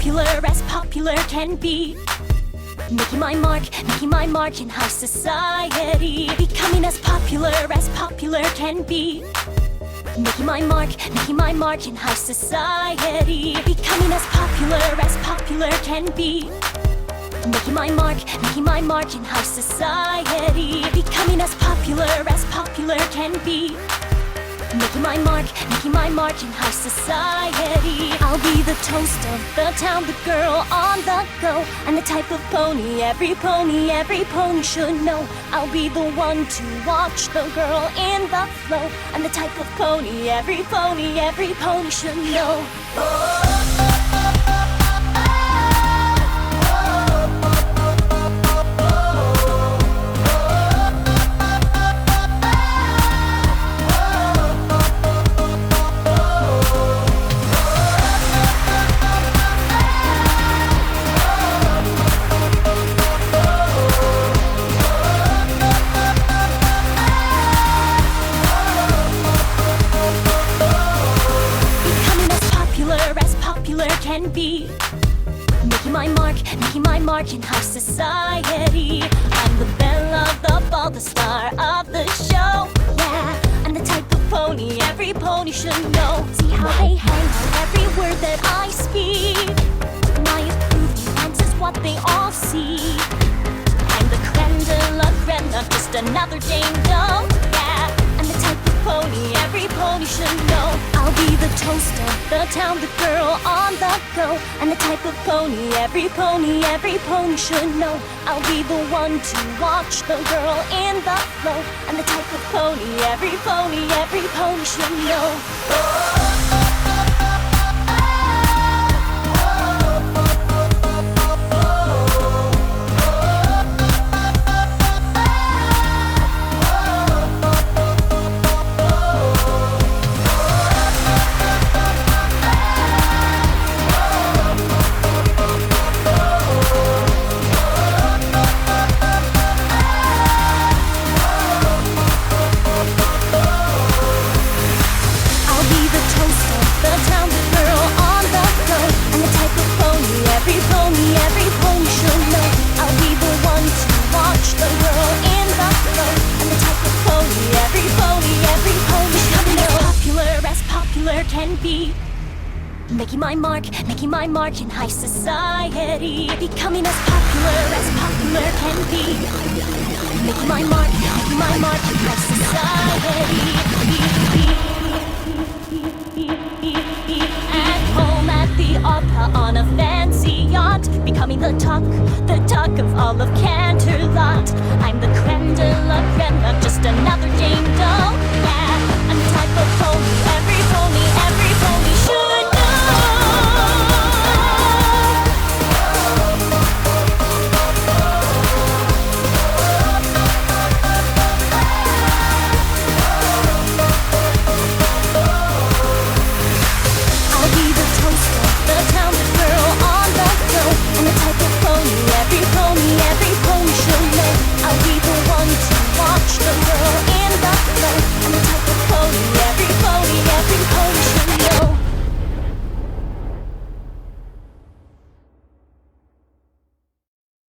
popular can be. Making my mark in high society. Becoming as popular can be. Making my mark in high society. Becoming as popular can be. Making my mark in high society. Becoming as popular can be. Making my mark in high society. I'll be the toast of the town, the girl on the go, and the type of pony every pony should know. I'll be the one to watch the girl in the flow, and the type of pony every pony should know. Can be. Making my mark in high society. I'm the belle of the ball, the star of the show. Yeah, I'm the type of pony every pony should know. See how they hang on every word that I speak. My approved is what they all see. I'm the creme de la creme, not just another Jane Doe. Yeah, I'm the type of pony every pony should know. I'll be the toast of the town, the girl on the go, and the type of pony every pony should know. I'll be the one to watch the girl in the flow, and the type of pony every pony should know. Can be. Making my mark in high society. Becoming as popular can be. Making my mark in high society. At home at the opera on a fancy yacht. Becoming the talk of all of